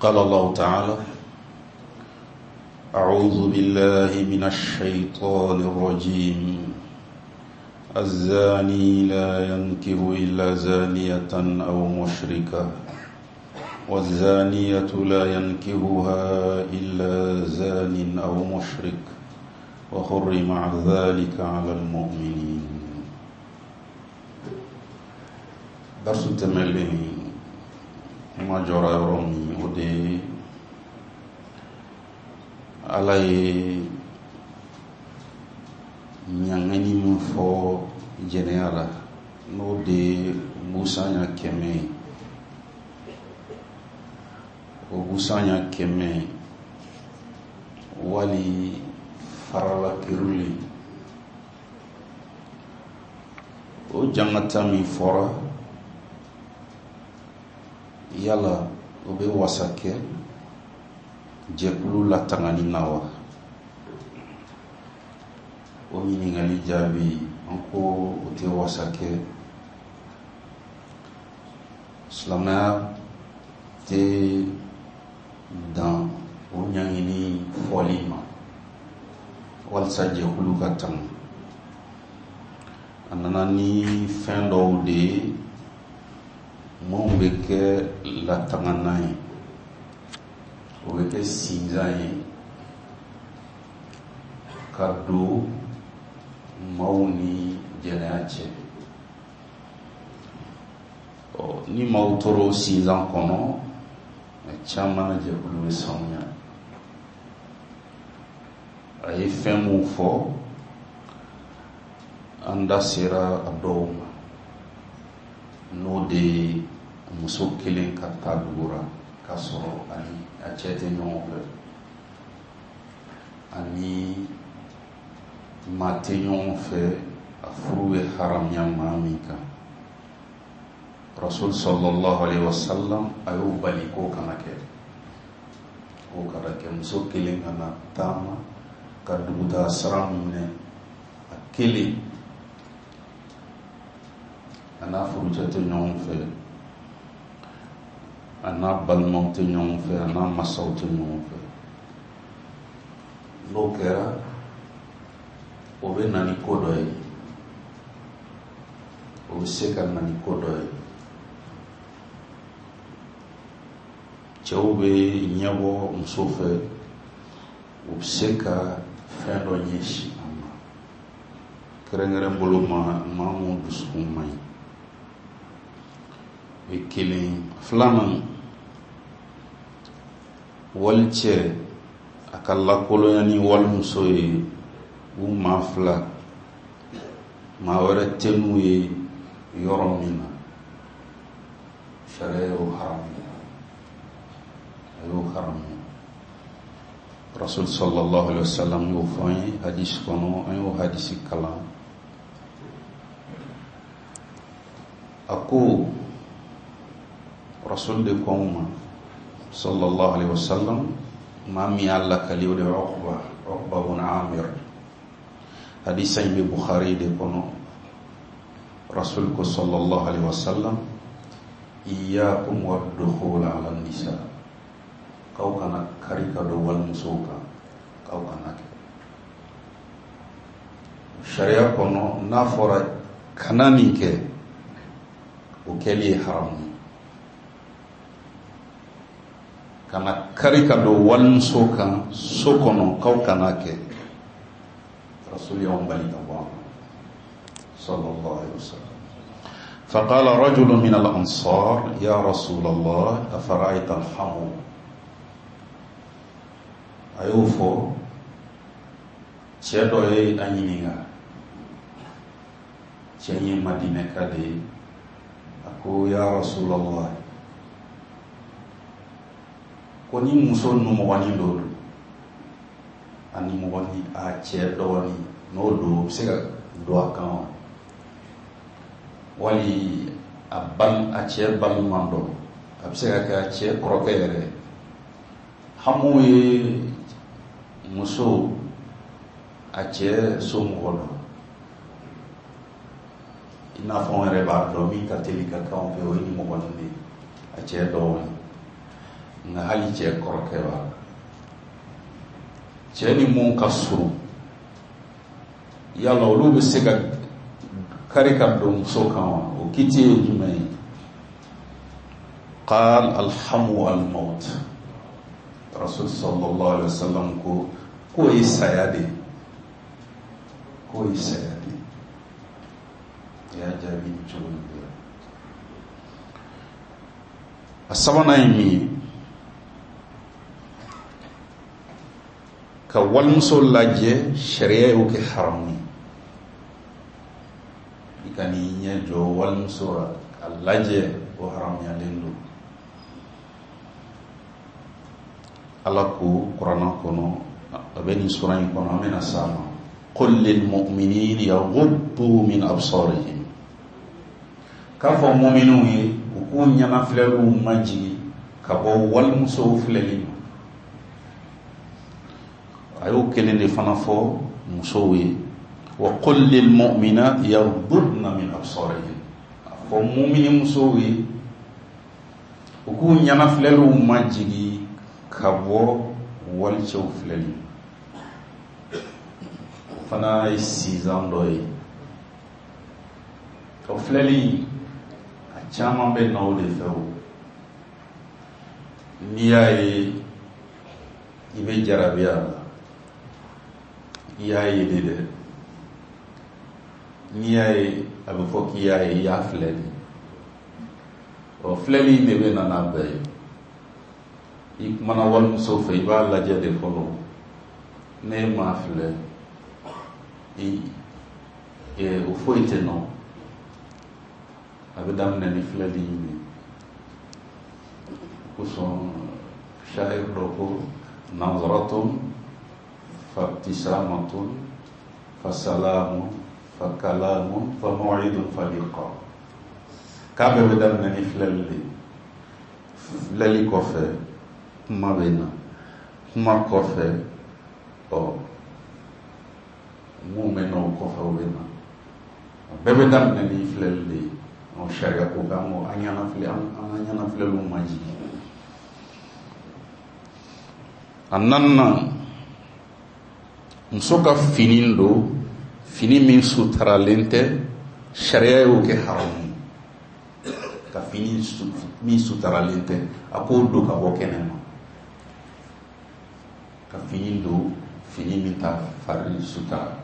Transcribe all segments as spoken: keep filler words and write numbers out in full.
قال الله تعالى: أعوذ بالله من الشيطان الرجيم الزاني لا ينكح إلا زانية أو مشركة والزانية لا ينكحها إلا زان أو مشرك وحرم ذلك على المؤمنين. درس التملي ما جرى يرومي ودي علي nyangani mu fo jeneala no de musanya keme o musanya keme wali farala kiruli o jangata mi fora yala o be wasake jekulu la tangani nawa o ɲiniŋali jaabi an ko o tɛ wasa kɛ silamɛya tɛ dan o ɲaŋini fɔli ma walisa jɛkulu ka tan. A nana ni fɛn dɔw de ye minnu bɛ kɛ latangana ye, o bɛ kɛ sinzan ye ka don maaw ni jɛnɛya cɛ. Ni maaw tora o sinzan kɔnɔ, caman na jɛkulu bɛ sanuya. A ye fɛn mun fɔ, an da sera a dɔw ma, n'o de ye muso kelen ka taa dugura k'a sɔrɔ ani a cɛ tɛ ɲɔgɔn fɛ, ani maa tɛ ɲɔgɔn fɛ, a furu bɛ haramuya maa min kan. Rasul sallallahu alaihi wasallam a y'o bali k'o kana kɛ, k'o kana kɛ. Muso kelen kana taama ka dugutaa sira minɛ a kelen, a n'a furucɛ tɛ ɲɔgɔn fɛ, a n'a balimaw tɛ ɲɔgɔn fɛ, a n'a masaw tɛ ɲɔgɔn fɛ. N'o kɛra, o bɛ na ni ko dɔ ye, o bɛ se ka na ni ko dɔ ye. Cɛw bɛ ɲɛbɔ muso fɛ, u bɛ se ka fɛn dɔ ɲɛsin a ma, kɛrɛnkɛrɛn bolo ma maa mun dusukun man ɲi. O ye kelen. Filanan, wali cɛ a ka lakolonya ni walimuso ye, u maa fila, maa wɛrɛ tɛ n'u ye yɔrɔ min na, sariya y'o haramu, a y'o haramu. Rasul sallallahu alaihi wasallam y'o fɔ an ye hadisi kɔnɔ, an y'o hadisi kalan. A ko Rasul de ko ma sallallahu alaihi wasallam, maa min y'a lakali o de ye Uqba, Uqba ibn Amir. Hadisa in bɛ Bukhari de kɔnɔ. Rasul ko sallallahu alaihi wasallam, iyyakum wad-dukhul ala an-nisa, k'aw kana kari ka don walimusow kan, k'aw kana kɛ. Sariya kɔnɔ n'a fɔra kana nin kɛ, o kɛli ye haramu. Kana kari ka don walimuso kan so kɔnɔ, k'aw kana kɛ. Rasul y'anw bali ka bɔ a ma sallallahu alaihi wasallam. فقال رجل من الأنصار يا رسول الله أفرأيت الحمو. a y'o fɔ, cɛ dɔ ye a ɲininka, cɛ ye Madinɛka de ye. A ko ya Rasulallah, ko ni muso numɔgɔnin dɔ don, a nimɔgɔnin, a cɛ dɔgɔnin, n'o don o bɛ se ka don a kan wa? Wali a bal a cɛ balima dɔ, a bɛ se ka kɛ a cɛ kɔrɔkɛ yɛrɛ. Hamu ye muso a cɛ somɔgɔ dɔ, i n'a fɔ an yɛrɛ b'a dɔn min ka teli ka k'anw fɛ, o ye nimɔgɔnin de ye, a cɛ dɔgɔnin. nga hali cɛ kɔrɔkɛ b'a la cɛ ni mun ka surun yala olu bɛ se ka kari ka don muso kan wa o kiti ye jumɛn ye qal alhamu almaut rasul sallallahu alaihi wasallam ko ko ye saya de ko ye saya de ya jaabi cogo min a sabanan ye min ye ka walimuso lajɛ sariya y'o kɛ haramu ye i ka n'i ɲɛ jɔ walimuso la a lajɛ o haramuyalen don ala ko kuranna kɔnɔ a bɛ nin sura in kɔnɔ an bɛna s'a ma qul lil mu'minin yaghuddu min absarihim k'a fɔ mu'minunw ye u k'u ɲanafilɛliw majigi ka bɔ walimusow filɛli ma a y'o kelen de fana fɔ musow ye wa qul lil mu'minat yaghuddna min absarihim a fɔ mu'mini musow ye u k'u ɲanafilɛliw majigi ka bɔ walicɛw filɛli o fana ye sizan dɔ ye o filɛli a caman bɛ na o de fɛ o n'i y'a ye i bɛ jarabiya la i y'a ye de dɛ n'i y'a ye a bɛ fɔ k'i y'a ye i y'a filɛli o filɛli de bɛ na n'a bɛɛ ye i kumana walimuso fɛ i b'a lajɛ de fɔlɔ ne m'a filɛ i o foyi tɛ nɔ a bɛ daminɛ ni filɛli in ye kosɔn shahir dɔ ko nazaratun fabtisamatun fasalamun fakalamun famaw'idun faliqa k'a bɛɛ bɛ daminɛ ni filɛli de filɛli kɔfɛ kuma bɛ na kuma kɔfɛ ɔ mun bɛ na o kɔfɛ o bɛ na bɛɛ bɛ daminɛ ni filɛli de ye ɔ sariya ko k'an ko an ɲanafilɛ an ka ɲanafilɛliw ma jigin a naaninan muso ka fini don fini min sutaralen tɛ sariya y'o kɛ haramu ka fini min sutaralen tɛ a k'o don ka bɔ kɛnɛ ma ka fini don fini min ta fari sutara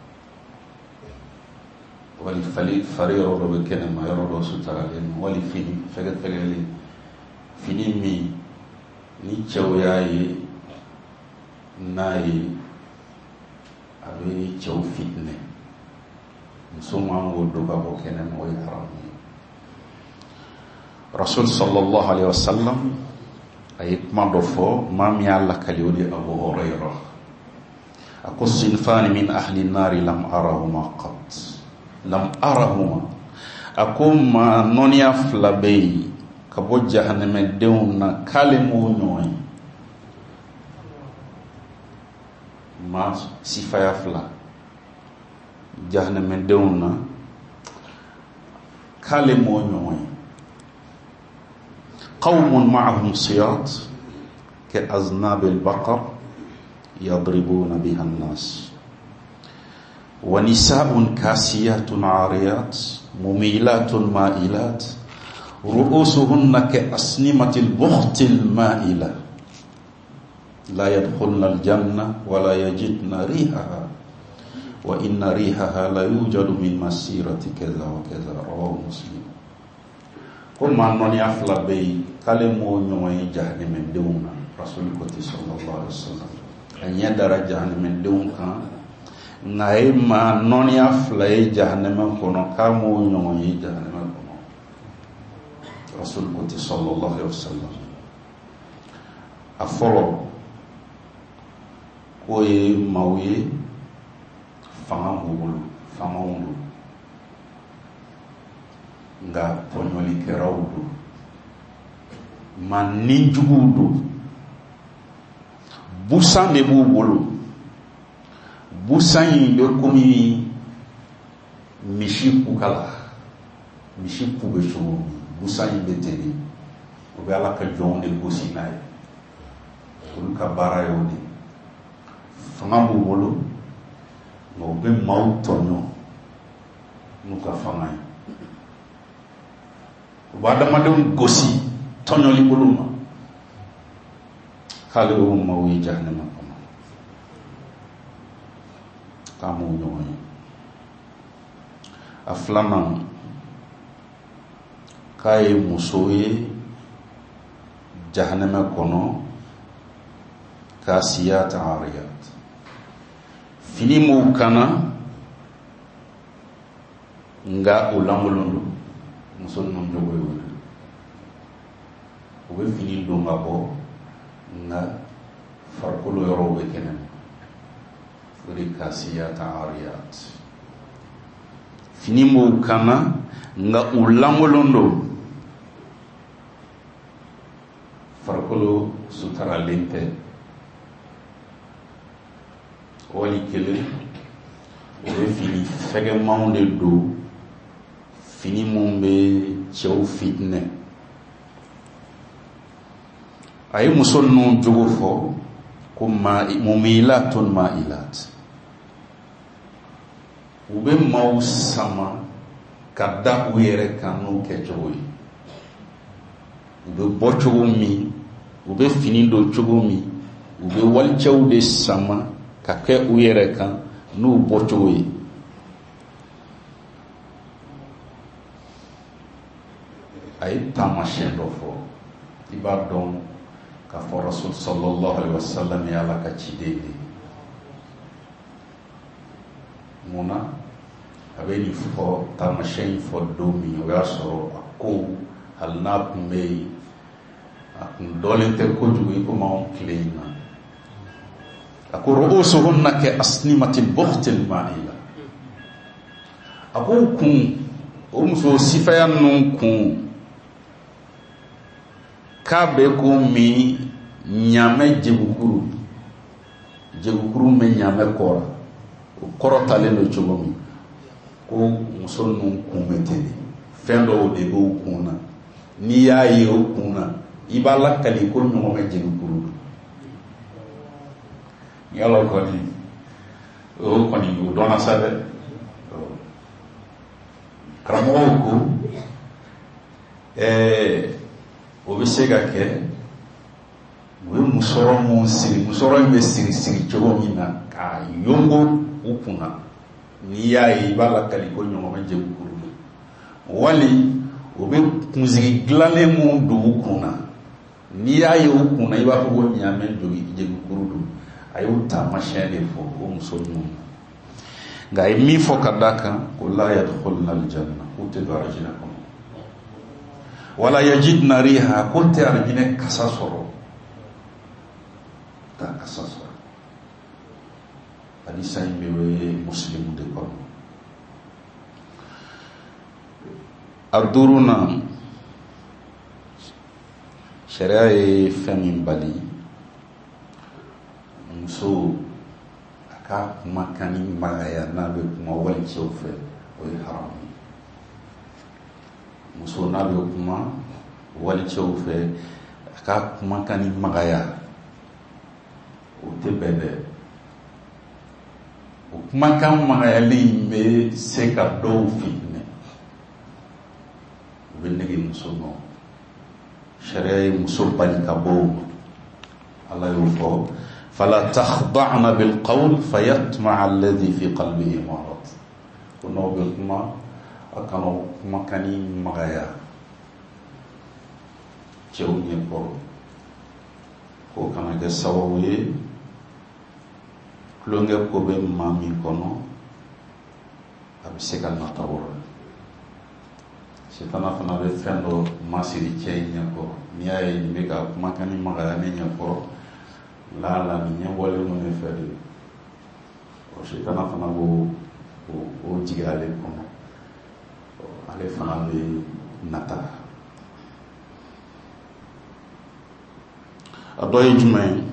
wali fari fari yɔrɔ dɔ bɛ kɛnɛ ma yɔrɔ dɔ sutaralen wali fini fɛgɛfɛgɛlen fini min ni cɛw y'a ye n'a ye a bɛ cɛw fitinɛ muso man k'o don ka bɔ kɛnɛ ma o ye haramu ye rasul sallallahu alaihi wasallam a ye kuma dɔ fɔ maa min y'a lakali o de Abu Hurayra a ko sinfani min ahli nari lam arahuma qat lam arahuma a ko maa nɔniya fila bɛ yen ka bɔ jahanɛmɛdenw na k'ale m'o ɲɔgɔn ye maa sifaya fila jahanɛmɛdenw na k'ale m'o ɲɔgɔn ye قوم معهم سياط كأذناب البقر يضربون بها الناس ونساء كاسيات عاريات مميلات مائلات رؤوسهن كأسنمة البخت المائلة لا يدخلن الجنة ولا يجدن ريحها وإن ريحها لا يوجد من مسيرة كذا وكذا رواه مسلم ko maa nɔniya fila bɛ yen k'ale m'o ɲɔgɔn ye jahanɛmɛdenw na rasuli ko ten sallallahu alaihi wasallam a ɲɛ dara jahanɛmɛdenw kan nka a ye maa nɔniya fila ye jahanɛmɛ kɔnɔ k'a m'o ɲɔgɔn ye jahanɛmɛ kɔnɔ rasuli ko ten sallallahu alaihi wasallam a fɔlɔ k'o ye maaw ye fanga b'u bolo fangaw don nka pɔɲɔlikɛlaw don ma nijuguw don busan de b'u bolo busan in bɛ komi misi kukala misi ku bɛ cogo min busan in bɛ ten de o bɛ ala ka jɔnw de gosi n'a ye olu ka baara y'o de fanga b'u bolo nka u bɛ maaw tɔɲɔ n'u ka fanga ye u bɛ adamadenw gosi tɔɲɔli bolo ma k'ale y'o maaw ye jahanama kɔnɔ k'a m'o ɲɔgɔn ye. A filanan k'a ye muso ye jahanama kɔnɔ kasiyat ariyat, fini m'u kana nga u lankolon don. Muso ninnu jogo ye o ye, u bɛ fini don ka bɔ nga farikolo yɔrɔw bɛ kɛnɛma, o de kasiyat ariyat. Fini m'u kana nga u lankolon don, farikolo sutaralen tɛ. Wali kelen o bɛ fini fɛgɛmanw de don, fini mun bɛ cɛw fitinɛ. A ye muso ninnu jogo fɔ ko mumilatun ma'ilat, u bɛ maaw sama ka da u yɛrɛ kan n'u kɛ cogo ye. U bɛ bɔ cogo min, u bɛ fini don cogo min, u bɛ walicɛw de sama ka kɛ u yɛrɛ kan n'u bɔ cogo ye. A ye taamasiyɛn dɔ fɔ, i b'a dɔn k'a fɔ Rasul sallallahu alaihi wa sallam ye Ala ka ciden de. Munna a bɛ nin fɔ taamasiyɛn in fɔ don min o y'a sɔrɔ a ko hali n'a tun bɛ yen a tun dɔlen tɛ kojugu i komi anw tile in na. A ko ru'usuhunna ka asnimatil bukhtil ma'ila, a ko kun, o muso sifaya ninnu kun k'a bɛ ko min ɲaamɛ jegukuru, jegukuru bɛ ɲaamɛ kɔrɔ, o kɔrɔtalen don cogo min, ko muso ninnu kun bɛ ten de, fɛn dɔw de b'o kun na, n'i y'a ye o kun na i b'a lakali ko ɲɔgɔn bɛ jegukuru don. Yala kɔni o kɔni o dɔnna sa dɛ. Karamɔgɔw ko ɛɛ o bɛ se ka kɛ u ye musɔrɔ mun siri, musɔrɔ in bɛ siri siri cogo min na k'a yongo u kunna, n'i y'a ye i b'a lakali ko ɲɔgɔn bɛ jegukuru don. Wali o bɛ kunsigi dilannen mun don u kunna, n'i y'a ye u kunna i b'a fɔ ko ɲaamɛ jegukuru don. A y'o taamasiyɛn de fɔ o muso ninnu na. Nka a ye min fɔ ka d'a kan ko la yadkhulna aljanna, k'u tɛ don arijinɛ kɔnɔ, wala yajidna riha, k'u tɛ arijinɛ kasa sɔrɔ, t'a kasa sɔrɔ. Hadisa in bɛ Muslim de kɔnɔ. A duurunan, sariya ye fɛn min bali, muso a ka kumakan ni magaya n'a bɛ kuma walicɛw fɛ, o ye haram ye. Muso n'a bɛ kuma walicɛw fɛ a ka kumakan ni magaya, o tɛ bɛn dɛ. O kumakan magayalen bɛ se ka dɔw fitinɛ, u bɛ nege muso nɔ. Sariya ye muso bali ka bɔ o ma. Ala y'o fɔ فلا تخضعن بالقول فيطمع الذي في قلبه مرض. N'aw bɛ kuma a kana kumakan ni magaya cɛw ɲɛkɔrɔ, k'o kana kɛ sababu ye tulonkɛ ko bɛ maa min kɔnɔ a bɛ se ka nata o la. Sitana fana bɛ fɛn dɔ masiri cɛ in ɲɛkɔrɔ, n'i y'a ye nin bɛ ka kumakan ni magaya ne ɲɛkɔrɔ, la la ni ɲɛbɔlen don ne fɛ de, o sitana fana b'o o jigi ale kɔnɔ, ale fana bɛ nata. A dɔ ye jumɛn ye?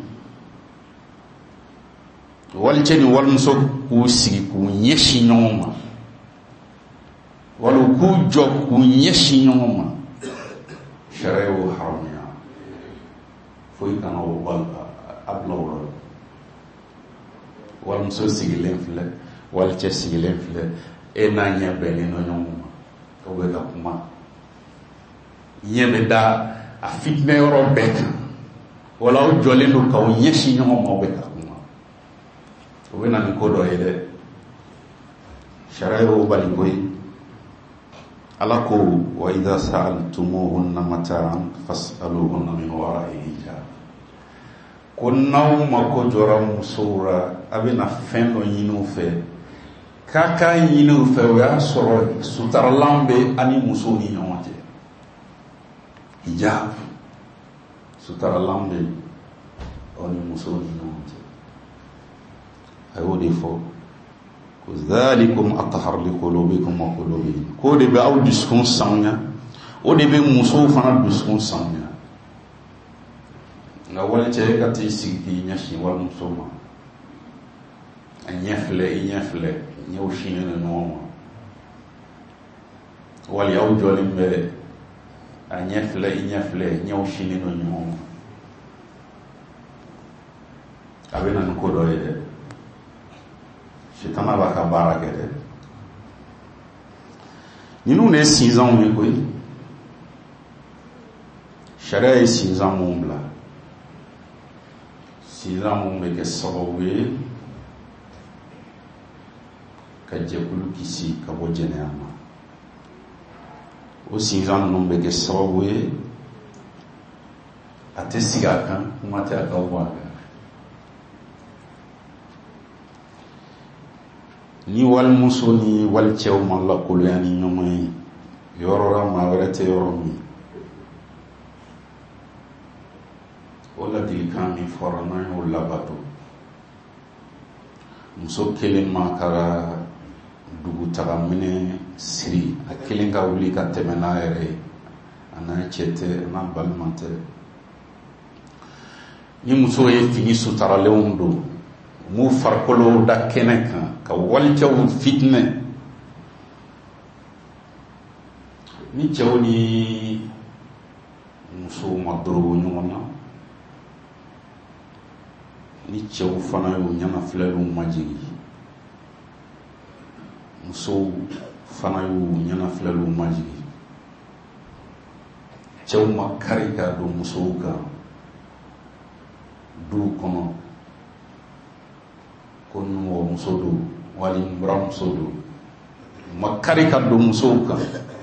Walicɛ ni walimuso k'u sigi k'u ɲɛsin ɲɔgɔn ma, wali k'u jɔ k'u ɲɛsin ɲɔgɔn ma, sariya y'o haramuya. Foyi kana o bali ablawlo wal muso sigilen filɛ wal cɛ sigilen filɛ e n'a ɲɛ bɛnnen no ɲɔgɔn ma ka bɛ ka kuma ɲɛ bɛ da a fitinɛ yɔrɔ bɛɛ kan wala aw jɔlen do k'aw ɲɛsin ɲɔgɔn ma aw bɛ ka kuma o bɛ na ni ko dɔ ye dɛ sariya y'o bali koyi ala ko wa idha sa'altumuhunna mata'an fas'aluhunna min wara'i hijab ko n'aw mako jɔra musow la a bɛna fɛn dɔ ɲini u fɛ k'a k'a ɲini u fɛ o y'a sɔrɔ sutaralan bɛ ani musow ni ɲɔgɔn cɛ hijab sutaralan bɛ ani musow ni ɲɔgɔn cɛ a y'o de fɔ ko zalikum athhar li qulubikum wa qulubihim ko de bɛ aw dusukun sanuya o de bɛ musow fana dusukun sanuya nka wali cɛ ka t'i sigi k'i ɲɛsin walimuso ma a ɲɛ filɛ i ɲɛ filɛ ɲɛw sinnen do ɲɔgɔn ma wali aw jɔlen bɛ a ɲɛ filɛ i ɲɛ filɛ ɲɛw sinnen do ɲɔgɔn ma a bɛ na ni ko dɔ ye dɛ sitana b'a ka baara kɛ dɛ ninnu de ye sinsanw ye koyi sariya ye sinsan mun bila sinsan mun bɛ kɛ sababu ye ka jɛkulu kisi ka bɔ jɛnɛya ma o sinsan ninnu bɛ kɛ sababu ye a tɛ sigi a kan kuma tɛ a ka bɔ a kan ni walimuso ni walicɛw ma lakoloya ni ɲɔgɔn ye yɔrɔ la maa wɛrɛ tɛ yɔrɔ min o ladilikan min fɔra n'an y'o labato muso kelen ma ka dugutaga minɛ siri a kelen ka wuli ka tɛmɛ n'a yɛrɛ ye a n'a cɛ tɛ a n'a balima tɛ ni muso ye fini sutaralenw don m'u farikolo da kɛnɛ kan ka walicɛw fitinɛ ni cɛw ni musow ma dorobo ɲɔgɔn na ni cɛw fana y'u ɲanafilɛliw majigi musow fana y'u ɲanafilɛliw majigi cɛw ma kari ka don musow kan duw kɔnɔ ko numɔgɔ muso don wali buramuso don ma kari ka don musow kan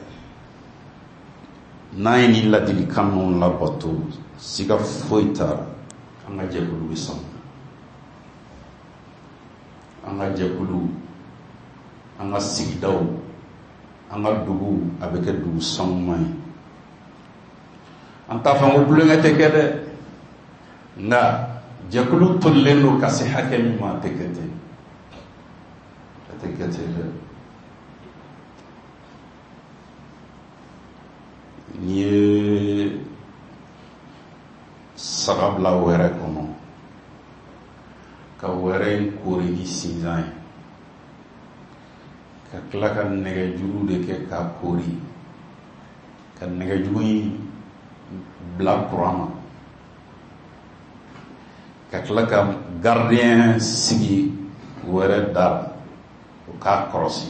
n'an ye ni ladilikan ninnu labato siga foyi t'a an ka jɛkulu bɛ sɔn an ka jɛkulu an ka sigidaw an ka dugu a bɛ kɛ dugu sanuman ye an t'a fɔ ko tulonkɛ tɛ kɛ dɛ nka jɛkulu tolilen don ka se hakɛ min ma a tɛ kɛ ten a tɛ kɛ ten dɛ n'i ye saga bila wɛrɛ kɔnɔ ka wɛrɛ in koori ni sinsan ye ka tila ka nɛgɛjuru de kɛ k'a koori ka nɛgɛjuru in bila kuran na ka tila ka gardien sigi wɛrɛ da o k'a kɔrɔsi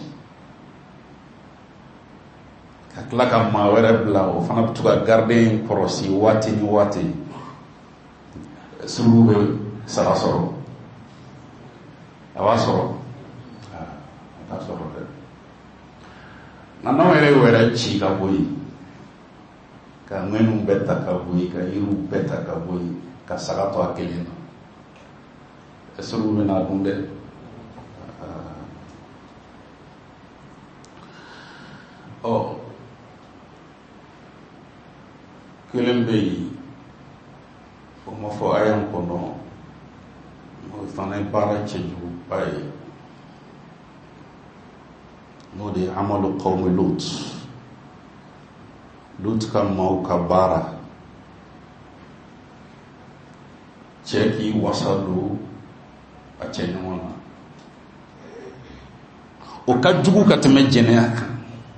ka tila ka maa wɛrɛ bila o fana bɛ to ka gardien kɔrɔsi waati ni waati surugu bɛ sara sɔrɔ a b'a sɔrɔ a t'a sɔrɔ dɛ nka n'anw yɛrɛ ye wɛrɛ ci ka bɔ yen ka ŋɛniw bɛɛ ta ka bɔ yen ka yiriw bɛɛ ta ka bɔ yen ka saga to a kelen na surugu bɛ n'a dun dɛ ɔ kelen bɛ yen o ma fɔ a y'an kɔnɔ o fana ye baara cɛjuguba ye n'o de ye amalu qawmi Lut Lut ka maaw ka baara cɛ k'i wasa don a cɛ ɲɔgɔn na o ka jugu ka tɛmɛ jɛnɛya kan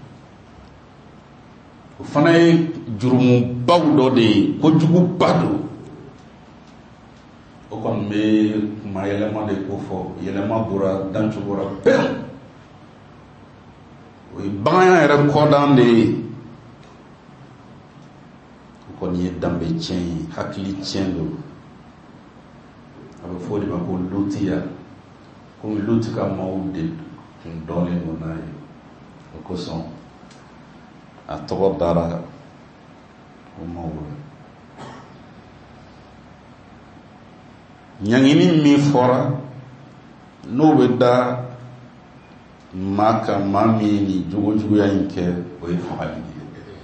o fana ye jurumubaw dɔ de ye ko juguba don o kɔni tun bɛ kuma yɛlɛma de ko fɔ yɛlɛma bɔra dancogo la pewu o ye baganya yɛrɛ kɔdan de ye o kɔni ye danbe tiɲɛ ye hakili tiɲɛ don a bɛ fɔ de ma ko lutiya komi luti ka maaw de tun dɔnnen don n'a ye o kosɔn a tɔgɔ dara o maaw la. ɲangini min fɔra n'o bɛ da maa kan maa min ye nin jogojuguya in kɛ o ye fagali ye.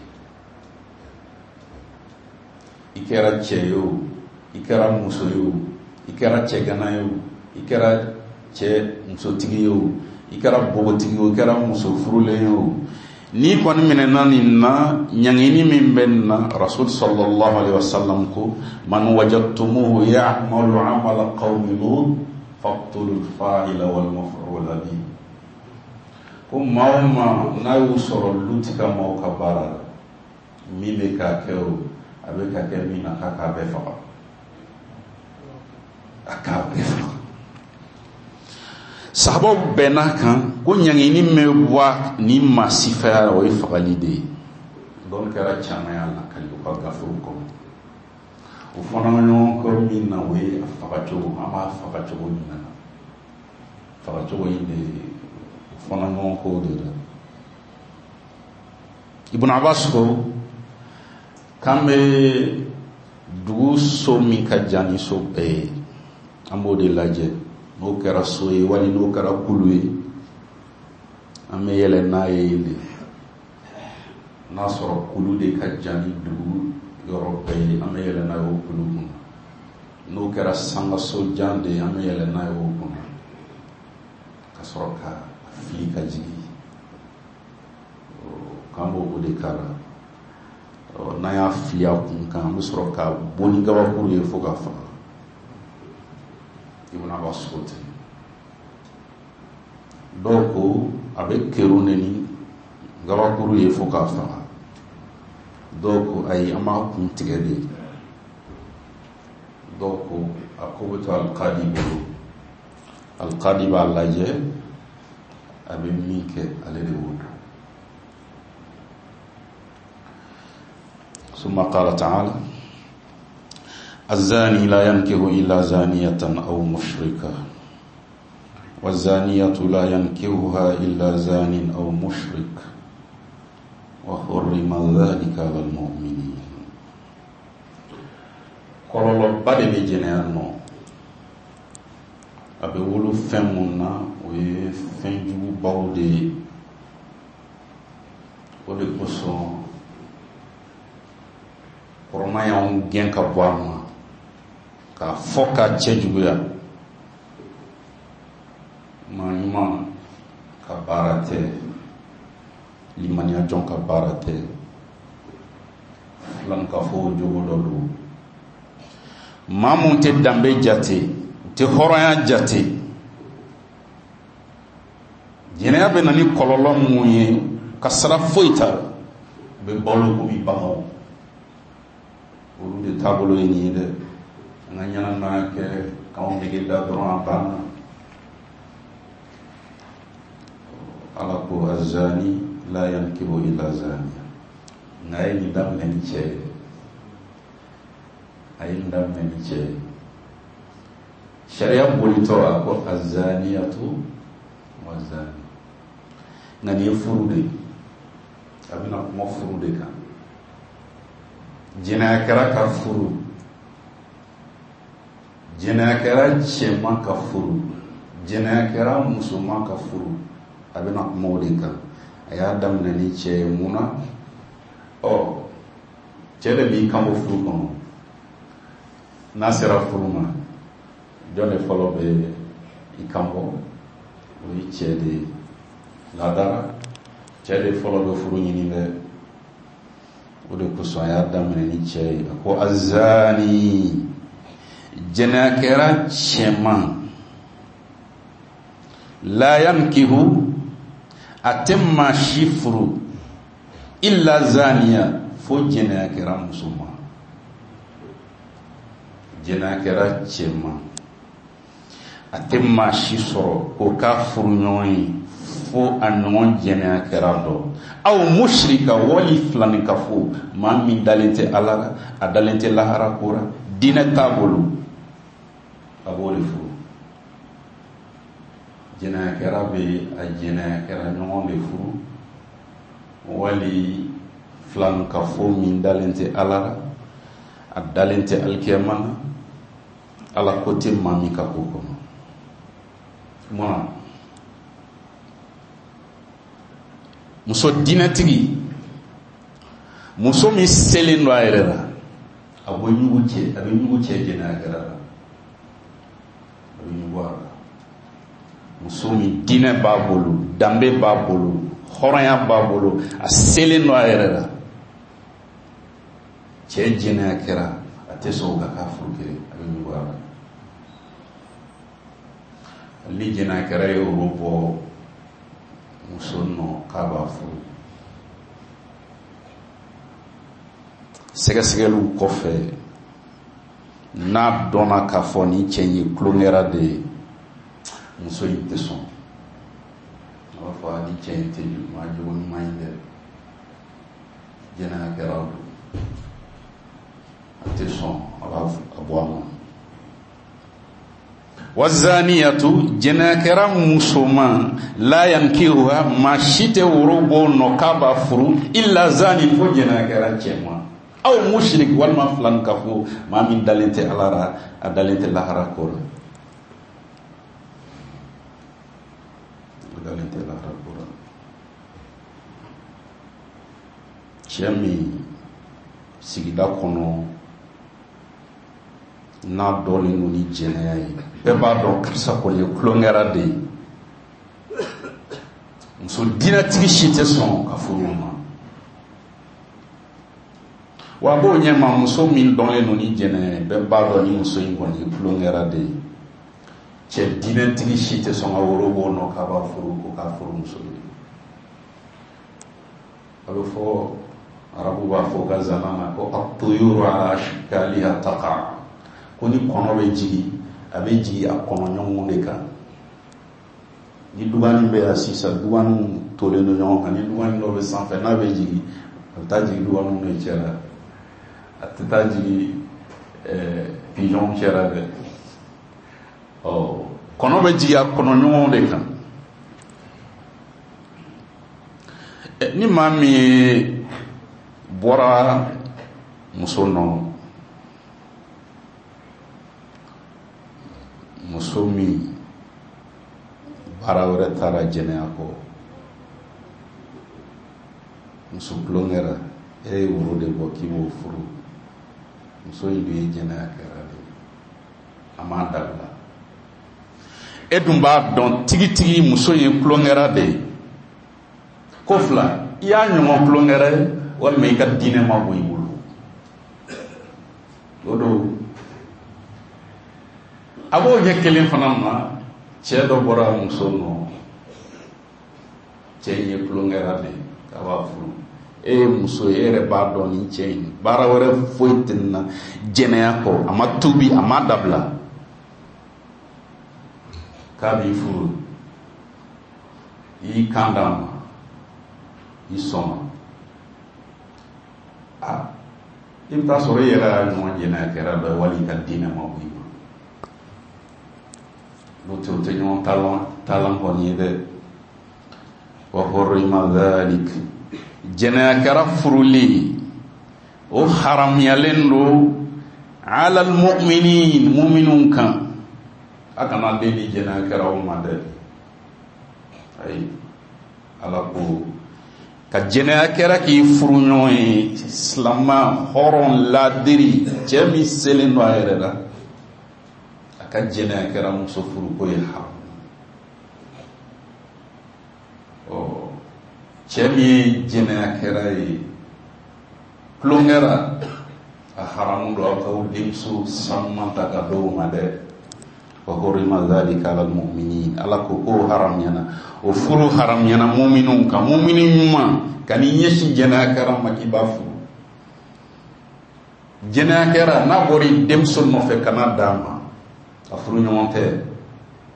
I kɛra cɛ ye o i kɛra muso ye o i kɛra cɛgana ye o i kɛra cɛ musotigi ye o i kɛra bogotigi ye o i kɛra muso furulen ye o n'i kɔni minɛna nin na ɲangini min bɛ nin na rasul sallallahu alaihi wasallam ko man wajadtumuhu ya'malu 'amala qawmi lut faqtulu al-fa'ila wal maf'ula bihi ko maa o maa n'a y'u sɔrɔ luti ka maaw ka baara la min bɛ k'a kɛ o a bɛ ka kɛ min na k'a k'a bɛɛ faga a k'a bɛɛ faga. Sahabaw bɛnna kan ko ɲangini min bɛ bɔ ni maa sifaya o ye fagali de ye dɔn kɛra caman y'a lakali u ka gafew kɔnɔ o fana ɲɔgɔn kɔ min na o ye a fagacogo an b'a fagacogo min na fagacogo in de o fana ɲɔgɔn kɔ de la. Ibn Abbas ko k'an bɛ dugu so min ka jan ni so bɛɛ ye an b'o de lajɛ n'o kɛra so ye wali n'o kɛra kulu ye an bɛ yɛlɛ n'a ye de n'a sɔrɔ kulu de ka jan ni dugu yɔrɔ bɛɛ ye an bɛ yɛlɛ n'a ye o kulu kɔnɔ n'o kɛra sangaso jan de an bɛ yɛlɛ n'a ye o kɔnɔ ka sɔrɔ ka fili ka jigin k'an b'o de k'a la n'an y'a fili a kun kan an bɛ sɔrɔ ka bɔ ni gabakuru ye fo ka faga. Ibn Abbas ko ten dɔw ko a bɛ kɛru neni gabakuru ye fo k'a faga dɔw ko ayi an b'a kun tigɛ de dɔw ko a ko bɛ to alikadi bolo alikadi b'a lajɛ a bɛ min kɛ ale de b'o dɔn. summa qala ta'ala الزاني لا ينكح إلا زانية أو مشركة والزانية لا ينكحها إلا زان أو مشرك وحرم ذلك على المؤمنين. kɔlɔlɔ ba de bɛ jɛnɛya nɔ a bɛ wolo fɛn mun na o ye fɛn jugubaw de ye o de kosɔn kɔrɔma y'anw gɛn ka bɔ a ma k'a fɔ k'a cɛ juguya maa ɲuman ka baara tɛ limaniya jɔn ka baara tɛ filan ka fɔ o jogo dɔ don maa mun tɛ danbe jate u tɛ hɔrɔnya jate jɛnɛya bɛ na ni kɔlɔlɔ mun ye ka sara foyi t'a la u bɛ balo komi baganw olu de taabolo ye nin ye dɛ an ka ɲɛnamaya kɛ k'anw nege da dɔrɔn a banna. Ala ko azani la yankihu illa zaniya nka a ye nin daminɛ ni cɛ ye a ye nin daminɛ ni cɛ ye sariya bolitɔ a ko azaniyatu wa zani nka nin ye furu de a bɛna kuma furu de kan jɛnɛya kɛra ka furu jɛnɛya kɛra cɛman ka furu jɛnɛya kɛra musoman ka furu a bɛna kuma o de kan a y'a daminɛ ni cɛ ye mun na ɔ cɛ de b'i kanbɔ furu kɔnɔ n'a sera furu ma jɔn de fɔlɔ bɛ i kanbɔ o ye cɛ de ye ladara cɛ de fɔlɔ bɛ furu ɲini dɛ o de kosɔn a y'a daminɛ ni cɛ ye a ko azani jɛnɛya kɛra cɛman la yankihu a tɛ maa si furu illa zaniya fo jɛnɛya kɛra musoman jɛnɛya kɛra cɛman a tɛ maa si sɔrɔ k'o k'a furu ɲɔgɔn ye fo a ɲɔgɔn jɛnɛya kɛra dɔ aw mushrika wali filani ka fo maa min dalen tɛ ala la a dalen tɛ lahara ko la diinɛ t'a bolo a b'o de furu. Jɛnɛya kɛra bɛ a jɛnɛya kɛra ɲɔgɔn de furu wali filani ka fo min dalen tɛ ala la a dalen tɛ alikiyama na ala ko tɛ maa min ka ko kɔnɔ. Munna muso diinɛtigi muso min selen don a yɛrɛ la a bɛ ɲugu cɛ a bɛ ɲugu cɛ jɛnɛya kɛra la a bɛ ɲugu a la. Muso min diinɛ b'a bolo danbe b'a bolo hɔrɔnya b'a bolo a selen don a yɛrɛ la cɛ jɛnɛya kɛra a tɛ sɔn ka k'a furu kelen a bɛ ɲugu a la. Ni jɛnɛya kɛra ye olu bɔ muso nɔ k'a b'a furu. Sɛgɛsɛgɛliw kɔfɛ n'a dɔnna k'a fɔ ni cɛ in ye tulonkɛra de ye muso in tɛ sɔn. A b'a fɔ a ni cɛ in tɛ maa jogo ɲuman in dɛ jɛnɛya kɛra don a tɛ sɔn a b'a a bɔ a ma. Wazaniyatu jɛnɛya kɛra musoman la yankihuha maa si tɛ woro bɔ nɔ k'a b'a furu illa zani fo jɛnɛya kɛra cɛman aw mushrik walima filan ka fo maa min dalen tɛ ala la a dalen tɛ lahara ko la. Dalen tɛ lahara ko la. Cɛ min sigida kɔnɔ n'a dɔɔnin don ni jɛnɛya ye bɛɛ b'a dɔn karisa kɔni ye tulonkɛra de ye. Muso diinɛtigi si tɛ sɔn ka furu ma. Wa a b'o ɲɛma muso min dɔnlen don ni jɛnɛya ye bɛɛ b'a dɔn ni muso in kɔni ye tulonkɛra de ye. Cɛ diinɛtigi si tɛ sɔn ka woro bɔ nɔ k'a b'a furu ko k'a furu muso ye. A bɛ fɔ arabu b'a fɔ ka zamana ko at-tuyuru ala ashkaliha taqa ko ni kɔnɔ bɛ jigin a bɛ jigin a kɔnɔɲɔgɔnw de kan. Ni dugani bɛ yan sisan dugani tolen don ɲɔgɔn kan ni dugani dɔ bɛ sanfɛ n'a bɛ jigin a bɛ taa jigin dugani de cɛ la a tɛ taa jigin pigeon cɛ la dɛ. Ɔ kɔnɔ bɛ jigin a kɔnɔɲɔgɔnw de kan. Ni maa min ye bɔra muso nɔ muso min baara wɛrɛ taara jɛnɛya kɔ muso tulonkɛra e ye woro de bɔ k'i b'o furu muso in dun ye jɛnɛya kɛra de a m'a dabila. E dun b'a dɔn tigitigi muso ye tulonkɛra de ye ko fila i y'a ɲɔgɔn tulonkɛra ye walima i ka diinɛ ma bɔ i bolo o don a b'o ɲɛ kelen fana ma cɛ dɔ bɔra muso nɔ cɛ in ye tulonkɛra de k'a b'a furu e ye muso ye e yɛrɛ b'a dɔn ni cɛ in baara wɛrɛ foyi tɛ na jɛnɛya kɔ a ma tubi a ma dabila k'a b'i furu i y'i kan d'a ma i sɔnna a i bɛ taa sɔrɔ i yɛrɛ y'a ɲɔgɔn jɛnɛya kɛra dɔ ye wali i ka diinɛ ma bɔ i ma n'o tɛ o tɛ ɲɔgɔn taalan taalan kɔni ye dɛ. wa hurrima dhalik jɛnɛya kɛra furuli o haramuyalen don alal mu'minin mu'minun kan a kana den ni jɛnɛya kɛra o ma dɛ. ayi ala ko ka jɛnɛya kɛra k'i furu ɲɔgɔn ye silama hɔrɔn ladiri cɛ min selen don a yɛrɛ la a ka jɛnɛya kɛra muso furu ko ye haram. ɔ cɛ min ye jɛnɛya kɛra ye tulonkɛra a haramu don a ka denmuso sanuman ta ka dɔw ma dɛ. wa hurrima dhalika alal mu'minin ala ko ko haram ɲana o furu haram ɲana mu'minun kan mu'minin ɲuman ka ni ɲɛsin jɛnɛya kɛra ma k'i b'a furu. jɛnɛya kɛra n'a bɔra denmuso nɔfɛ kana d'a ma a furu ɲɔgɔn tɛ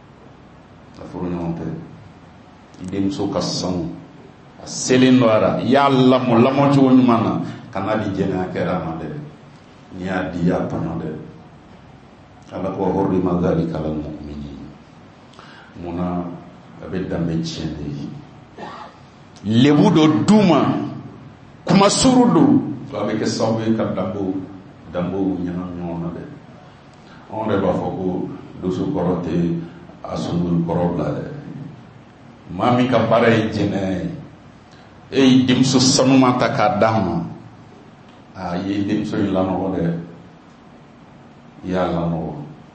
furu ɲɔgɔn tɛ i denmuso ka sanu a selen dɔ ara i y'a lamɔ lamɔ cogo ɲuman na kana di jɛnɛya kɛra ma dɛ n'i y'a di i y'a tɔɲɔ dɛ ala ko hurrima dhalika alal mu'minin munna a bɛ danbe tiɲɛ de ye lebu dɔ d'u ma kuma suru don a bɛ kɛ sababu ye ka danbew danbew ɲagami ɲɔgɔn na dɛ anw yɛrɛ b'a fɔ ko doso kɔrɔ tɛ a sunguru kɔrɔ bila dɛ maa min ka baara ye jɛnɛya ye e y'i denmuso sanuma ta k'a d'a ma a ye denmuso in lanɔgɔ dɛ i y'a lanɔgɔ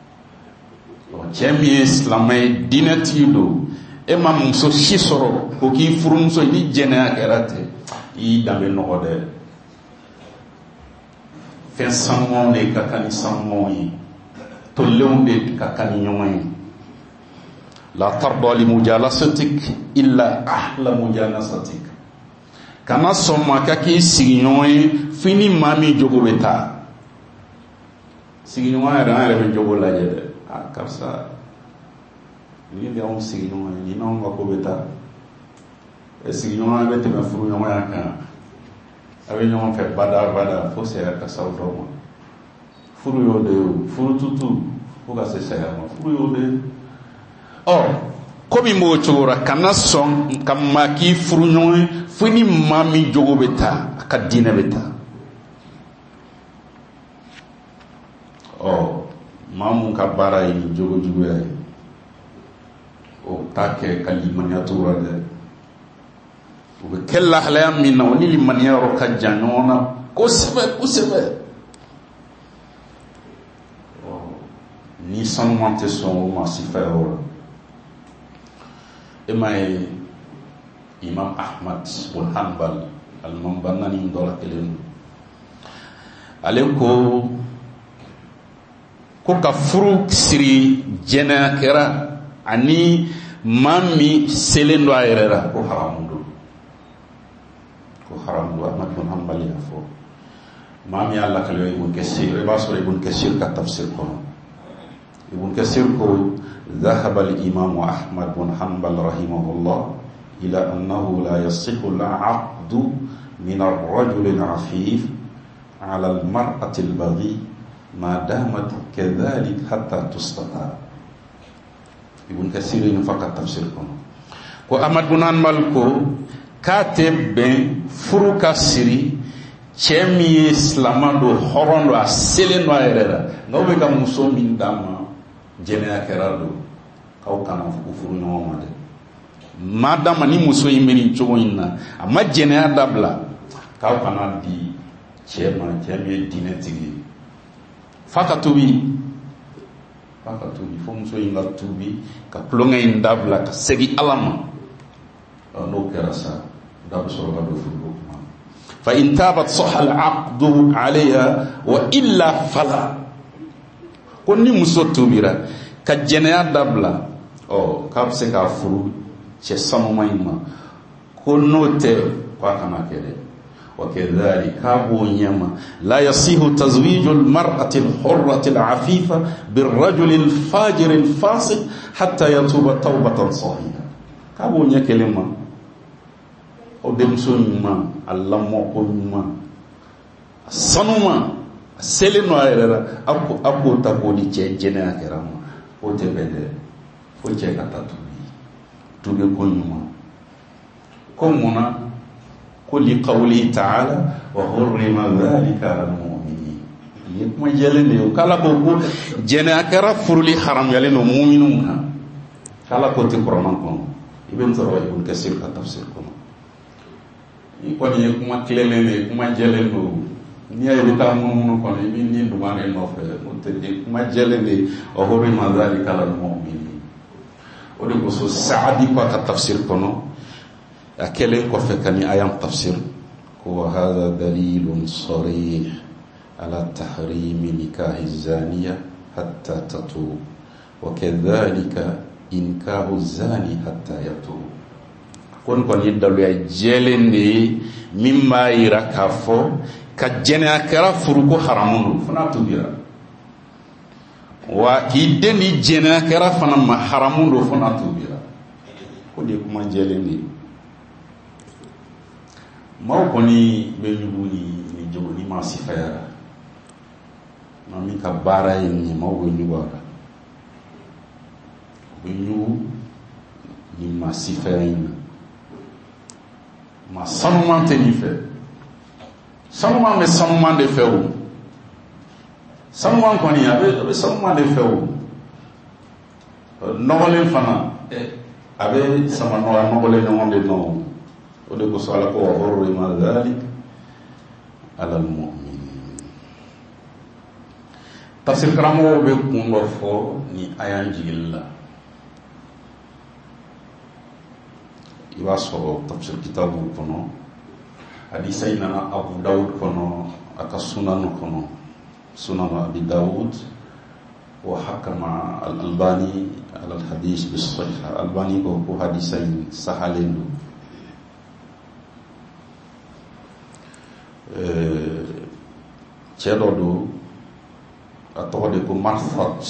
cɛ min ye silamɛ ye diinɛtigi don e ma muso si sɔrɔ ko k'i furumuso ni jɛnɛya kɛra ten i y'i danbe nɔgɔ dɛ fɛn sanumanw de ka kan ni sanumanw ye tollenw de ka kan ni ɲɔgɔn ye la tarda li mujalasatik illa ahla mujalasatik kana sɔn ma ka k'i sigiɲɔgɔn ye f'i ni maa min jogo bɛ taa sigiɲɔgɔn yɛrɛ an yɛrɛ bɛ jogo lajɛ dɛ a karisa ni bɛ anw sigiɲɔgɔn ye ni n'anw ka ko bɛ taa sigiɲɔgɔn bɛ tɛmɛ furuɲɔgɔnya kan a bɛ ɲɔgɔn fɛ bada bada fo saya ka s'aw dɔw ma furu y'o de ye furu tutu fo ka se saya ma furu y'o de ye ɔ komi b'o cogo la kana sɔn ka maa k'i furuɲɔgɔn ye fo ni maa min jogo bɛ taa a ka diinɛ bɛ taa ɔ maa mun ka baara ye nin jogo juguya ye o t'a kɛ ka limaniya cogo la dɛ u bɛ kɛ lahalaya min na o ni limaniya yɔrɔ ka jan ɲɔgɔn na kosɛbɛ kosɛbɛ ni sanuman tɛ sɔn o ma sifa yɔrɔ la e ma ye imam ahmad bin hanbal alimam banani dɔ la kelen ale ko ko ka furu siri jɛnɛya kɛra ani maa min selen don a yɛrɛ la ko haramu don ko haramu don ahmad bin hanbal y'a fɔ maa min y'a lakale ibn kasir i b'a sɔrɔ ibn kasir ka tafsir kɔnɔ ibn kasir ko ذهب الإمام أحمد بن حنبل رحمه الله إلى أنه لا يصح العقد من الرجل العفيف على المرأة البغي ما دامت كذلك حتى تستطاع ابن كثير فقط تفسيركم وأحمد بن حنبل ko كاتب بين فروكا سري cɛmi silaman do hɔrɔn do a selen do a yɛrɛ la n'aw bɛ ka muso min d'a ma jɛnɛya kɛra do k'aw kana furu ɲɔgɔn ma dɛ maa d'a ma ni muso in bɛ nin cogo in na a ma jɛnɛya dabila k'aw kana di cɛ ma cɛ min ye diinɛtigi ye f'a ka tubi f'a ka tubi fo muso in ka tubi ka tulonkɛ in dabila ka segin Ala ma n'o kɛra sa da bɛ sɔrɔ ka don furu kuma fa in tabat sahha al-aqdu alayha wa illa fala ko ni muso tubira ka jɛnɛya dabila ɔ k'a bɛ se k'a furu cɛ sanuma in ma ko n'o tɛ k'a kana kɛ dɛ wa kadhalik k'a b'o ɲɛma la yasihu tazwiju al-mar'ati al-hurrati al-afifa bir-rajuli al-fajiri al-fasiq hatta yatuba tawbatan sahiha k'a b'o ɲɛ kelen ma o denmuso ɲuman a lamɔ ko ɲuman a sanuma a selen no a yɛrɛ la a k'o ta k'o di cɛ jɛnɛya kɛra ma o tɛ bɛn dɛ fo cɛ ka taa tubi tubi ko ɲuman ko munna ko li qawli ta'ala wa hurrima dhalika ala al-mu'minin ye kuma jɛlen de ye k'Ala ko ko jɛnɛya kɛra furuli haramuyalen do mu'minunw kan k'Ala ko tɛ kuranɛ kɔnɔ i bɛ n sɔrɔ Ibn Kasir ka tafsir kɔnɔ i kɔni ye kuma tilelen de ye kuma jɛlen do n'i y'a ye i bɛ taa munumunu kɔnɔ i bɛ ni duman de nɔfɛ o tɛ de kuma jɛlen de wa hurrima dhalika ala al-mu'minin o de kosɔn Saadi ko a ka tafsir kɔnɔ a kɛlen kɔfɛ ka ni ayam tafsir ko wa hadha dalilun sarih ala tahrimi nikahi zaniya hatta tatub wa kadhalika inkahu zani hatta yatub kon kon yi daluya jɛlen de ye min b'a yira k'a fɔ ka jɛnɛya kɛra furu ko haramu don fana tubira wa k'i den di jɛnɛya kɛra fana ma haramu don fana tubira ko de kuma jɛlen de maaw kɔni bɛ ɲugu ni ni jogo ni maa sifayara maa min ka baara ye nin ye maaw bɛ ɲugu a la u bɛ ɲugu ni maa sifaya in na maa sanuman tɛ nin fɛ sanuman bɛ sanuman de fɛ o sanuman kɔni a bɛ a bɛ sanuman de fɛ o nɔgɔlen fana a bɛ sama nɔgɔ nɔgɔlen ɲɔgɔn de nɔ o de kosɔn Ala ko wa hurrima dhalik ala al-mu'minin. Tafsir karamɔgɔw bɛ kun dɔ fɔ ni aya jigili la i b'a sɔrɔ tafsir kitabu kɔnɔ hadisa in nana Abu Dawud kɔnɔ a ka sunan kɔnɔ sunan Abi Dawud wa hakama al-Albani ala al-hadith bis-sahih. Albani ko ko hadisa in sahalen do cɛ dɔ do a tɔgɔ de ko Marsad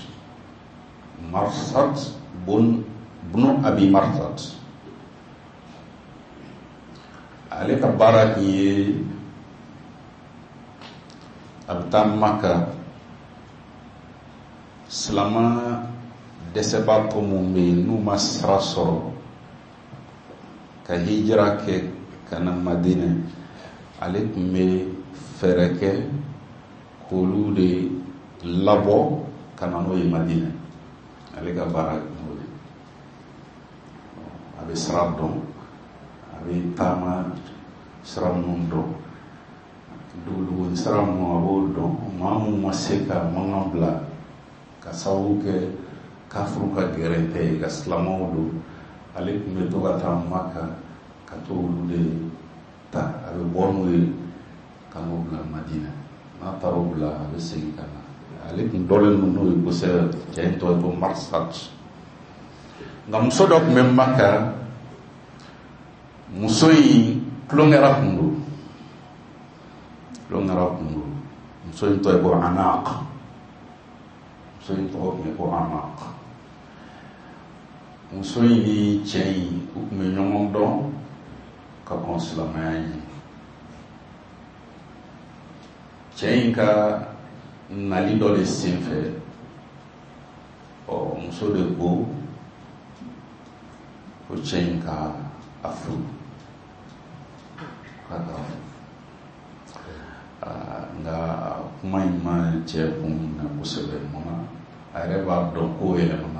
Marsad bun bunu Abi Marsad. Ale ka baara kun ye a bɛ taa Maka silama dɛsɛbaatɔ minnu bɛ yen n'u ma sira sɔrɔ ka hijira kɛ ka na Madina, ale tun bɛ fɛɛrɛ kɛ k'olu de labɔ ka na n'o ye Madina. Ale ka baara n'o ye a bɛ sira dɔn, a bɛ taama sira minnu dɔn, dugu sira minnu a b'o dɔn. Maa minnu ma se ka mankan bila ka sababu kɛ kafuru ka gɛrɛ tɛ ye, ka silamɛw don, ale tun bɛ to ka taa Maka ka to olu de ta, a bɛ bɔ n'o ye ka n'o bila Madina. N'a taara o bila a bɛ segin ka na. Ale tun dɔlen don n'o ye kosɛbɛ, cɛ in tɔgɔ ye ko Marsad. Nka muso dɔ tun bɛ Maka, muso in tulonkɛra tun don, tulonkɛra tun don. Muso in tɔgɔ ye ko Anaq. Muso in tɔgɔ tun ye ko Anaq. Muso in ni cɛ in u tun bɛ ɲɔgɔn dɔn ka kɔn silamɛya in. Cɛ in ka nali dɔ de senfɛ, ɔ muso de ko ko cɛ in ka a furu, ka taa furu. Nka kuma in ma cɛ kun na kosɛbɛ, munna a yɛrɛ b'a dɔn ko yɛlɛmana.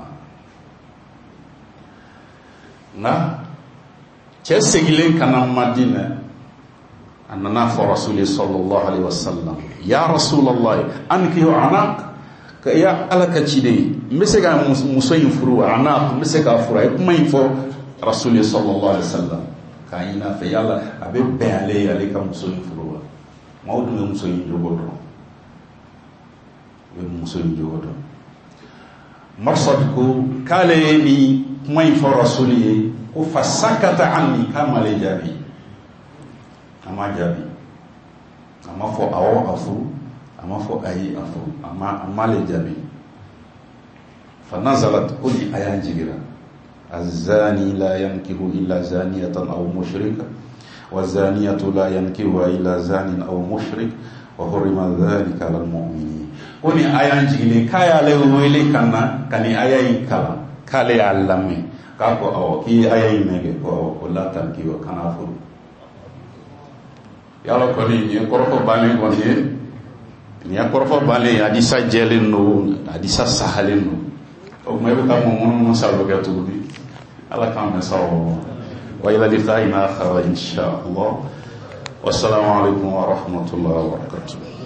Nka cɛ segilen ka na Madina, a nana fɔ Rasuli sallallahu alaihi wasallam, ya Rasulallah, ankihu Anaq, ka ya Ala ka ciden, n bɛ se ka muso in furu wa? Anaq, n bɛ se k'a furu. A ye kuma in fɔ Rasuli sallallahu alaihi wasallam k'a ɲini a fɛ yala a bɛ bɛn ale ye ale ka muso in furu wa? Maaw dun bɛ muso in jogo dɔn, u bɛ muso in jogo dɔn. Marsad ko k'ale ye ni kuma in fɔ Rasuli ye, ko fa sakata anni, k'a m'ale jaabi, a ma jaabi, a ma fɔ awɔ a furu, a ma fɔ ayi a furu, a ma a m'ale jaabi. Fa nazalat, o di aya jigira, az-zani la yankihu illa zaniyatan aw mushrika wa zaniyatu la yankihuha illa zanin aw mushrik wa hurrima dhalika ala al-mu'minin. Ko ni aya jigilen k'a y'ale wele ka na ka ni aya in kalan, k'ale y'a lamɛn, k'a ko awɔ k'i ye aya in mɛn kɛ, ko awɔ ko la tankihu, kana furu. Yala kɔni nin ye kɔrɔfɔ bannen kɔni ye, nin ye kɔrɔfɔ bannen ye, hadisa jɛlen don, hadisa sahalen don. O kuma i bɛ taa mun munumunu sabu kɛ tuguni. Ala k'an bɛ sababu wa ila liqa'in akhar insha Allah. Wassalamu alaikum wa rahmatullahi wa barakatuh.